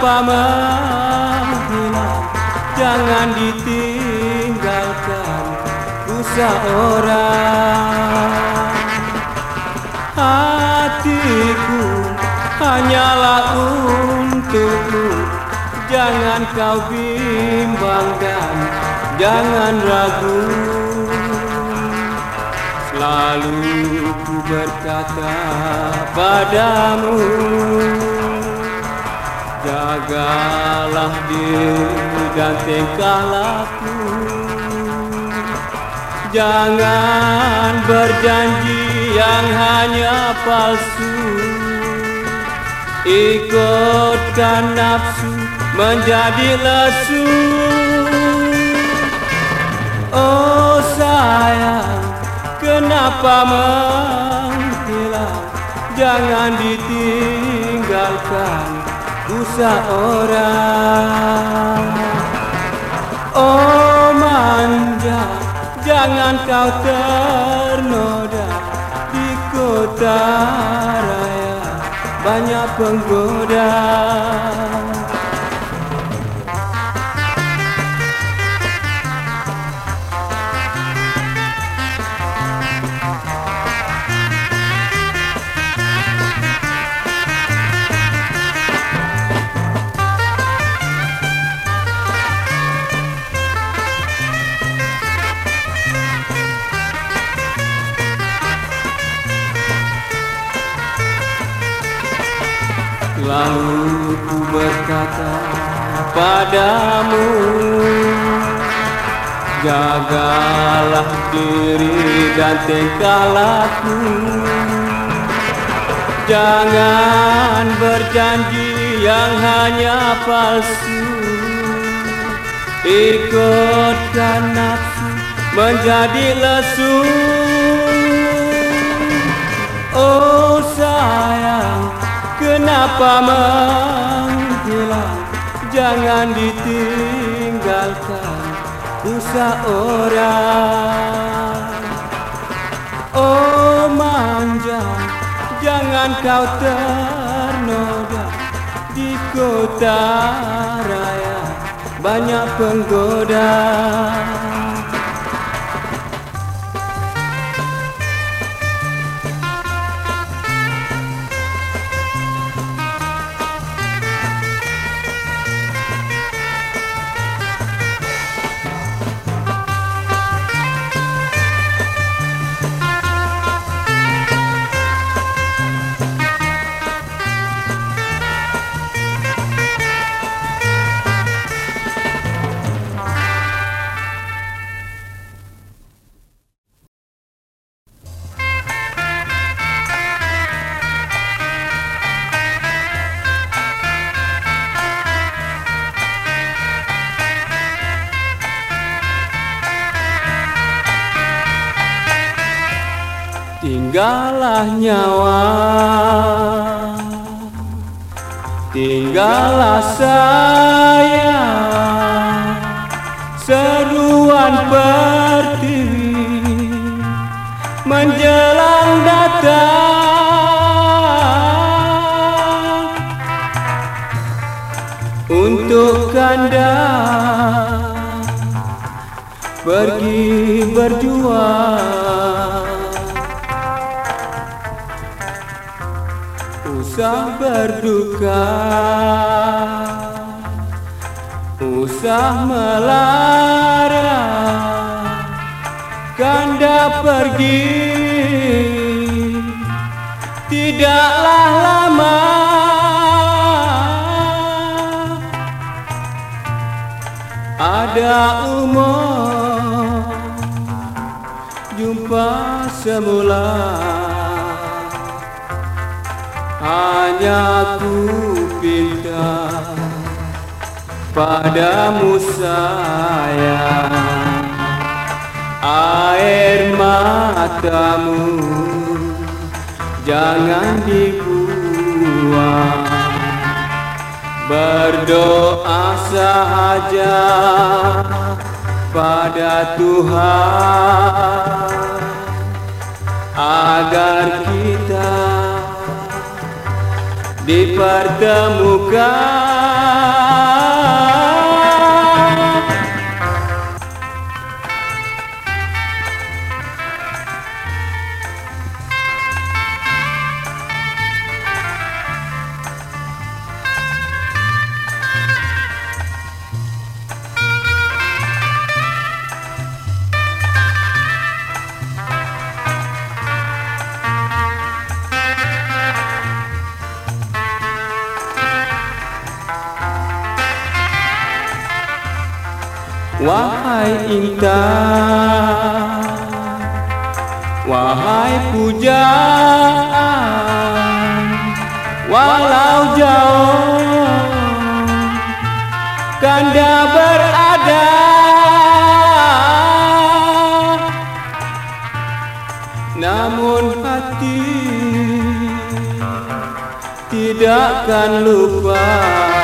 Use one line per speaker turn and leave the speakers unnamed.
kenapa menghilang? Jangan ditinggalkan usah orang. Hatiku hanyalah untukmu, jangan kau bimbangkan, jangan ragu. Selalu ku berkata padamu, jagalah diri dan tingkah laku. Jangan berjanji yang hanya palsu, ikutkan nafsu menjadi lesu. Oh sayang, kenapa menghilang? Jangan ditinggalkan usah orang. Oh manja, jangan kau ternoda, di kota raya banyak penggoda. Lalu ku berkata padamu, jagalah diri dan tingkah laku. Jangan berjanji yang hanya palsu, ikutkan nafsu menjadi lesu. Oh sayang, kenapa menghilang? Jangan ditinggalkan usah orang. Oh manja, jangan kau ternoda, di kota raya banyak penggoda. Tinggallah nyawa, tinggallah saya, seruan pertiwi menjelang datang. Untuk Kanda pergi berjuang, usah berduka, usah melara. Kanda pergi tidaklah lama, ada umur jumpa semula. Hanya ku pinta padamu sayang, air matamu jangan dibuang. Berdoa saja pada Tuhan agar kita dipertemukan wahai intan, wahai pujaan, walau jauh Kanda berada, namun hati tidakkan lupa.